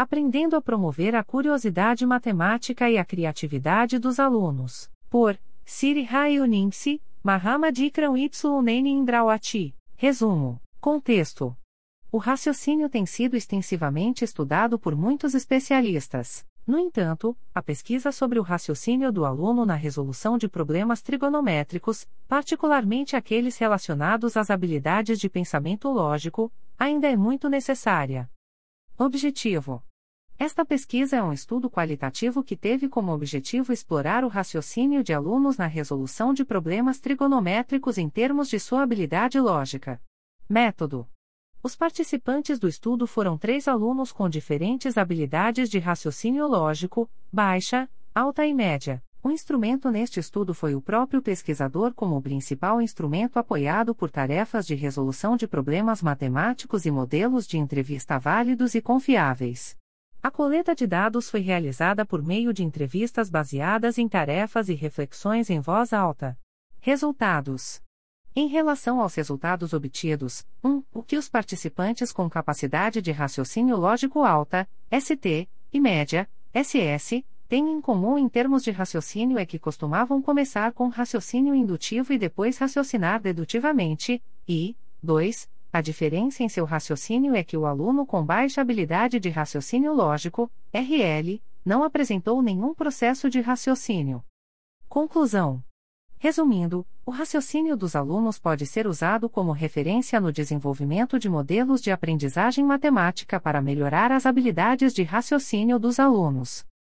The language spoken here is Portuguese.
aprendendo a promover a curiosidade matemática e a criatividade dos alunos. Por Siri Hayunimsi, Mahamad Ikram Ytsune Indrawati. Resumo. Contexto. O raciocínio tem sido extensivamente estudado por muitos especialistas. No entanto, a pesquisa sobre o raciocínio do aluno na resolução de problemas trigonométricos, particularmente aqueles relacionados às habilidades de pensamento lógico, ainda é muito necessária. Objetivo. Esta pesquisa é um estudo qualitativo que teve como objetivo explorar o raciocínio de alunos na resolução de problemas trigonométricos em termos de sua habilidade lógica. Método. Os participantes do estudo foram 3 alunos com diferentes habilidades de raciocínio lógico, baixa, alta e média. O instrumento neste estudo foi o próprio pesquisador como o principal instrumento apoiado por tarefas de resolução de problemas matemáticos e modelos de entrevista válidos e confiáveis. A coleta de dados foi realizada por meio de entrevistas baseadas em tarefas e reflexões em voz alta. Resultados. Em relação aos resultados obtidos, 1. O que os participantes com capacidade de raciocínio lógico alta, ST, e média, SS, têm em comum em termos de raciocínio é que costumavam começar com raciocínio indutivo e depois raciocinar dedutivamente, e 2. A diferença em seu raciocínio é que o aluno com baixa habilidade de raciocínio lógico, RL, não apresentou nenhum processo de raciocínio. Conclusão. Resumindo, o raciocínio dos alunos pode ser usado como referência no desenvolvimento de modelos de aprendizagem matemática para melhorar as habilidades de raciocínio dos alunos.